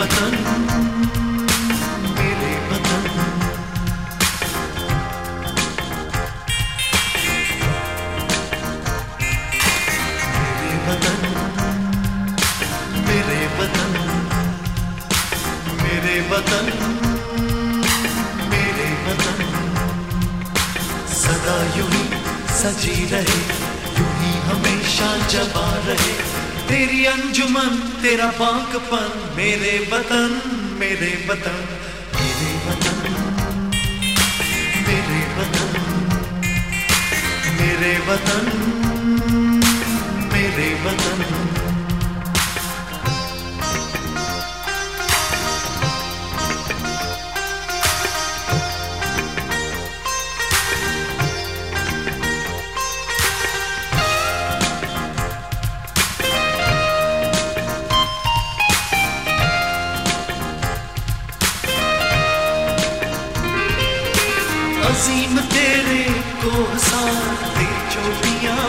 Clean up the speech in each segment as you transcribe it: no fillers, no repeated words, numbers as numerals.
वतन, मेरे वतन। मेरे वतन, मेरे वतन, मेरे वतन, मेरे वतन। सदा यूं ही सजी रहे, यूं ही हमेशा जबा रहे तेरी अंजुमन, तेरा बांकपन। मेरे वतन, मेरे वतन, मेरे वतन, मेरे वतन, मेरे वतन, मेरे वतन। अजीम तेरे कोहसार तेरी चोटियां,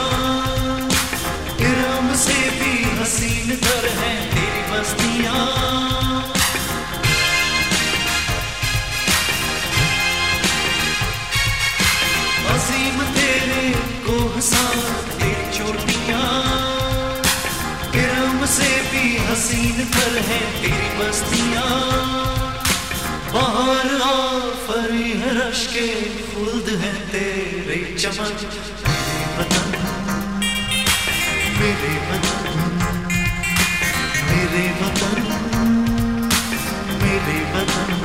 इरम से भी हसीन तर हैं तेरी बस्तियां। अजीम तेरे कोहसार तेरी चोटियां, इरम से भी हसीन तर हैं तेरी बस्तियां। बाहर आफरी है रश के खुल्द है तेरे चमन। मेरे वतन, मेरे वतन, मेरे वतन, मेरे वतन।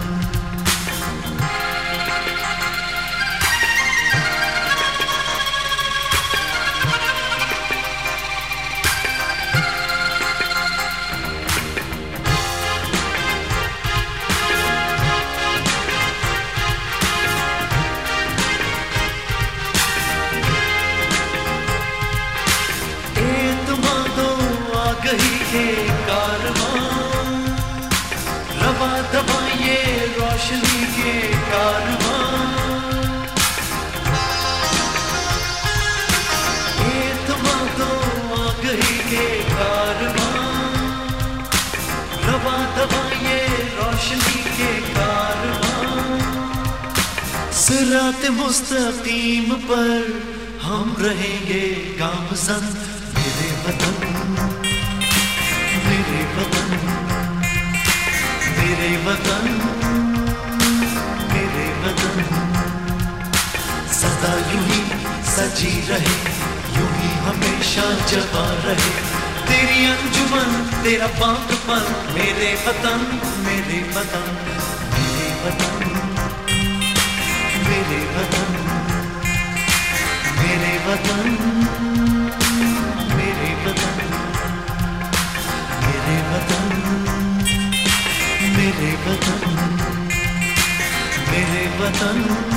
गही के कारवां, रवा दवा ये रोशनी के कारवां। तो आ गही के कारवां, रवा दवा ये रोशनी के कारवां। सिरात मुस्तकीम पर हम रहेंगे गामज़न। मेरे वतन, मेरे वतन, मेरे वतन, मेरे वतन। सदा यूं ही सजी रहे, यूं ही हमेशा जबा रहे तेरी अंजुमन, तेरा बांकपन। मेरे वतन, मेरे वतन, मेरे वतन, मेरे वतन, मेरे वतन, मेरे वतन, मेरे वतन, मेरे वतन, मेरे वतन।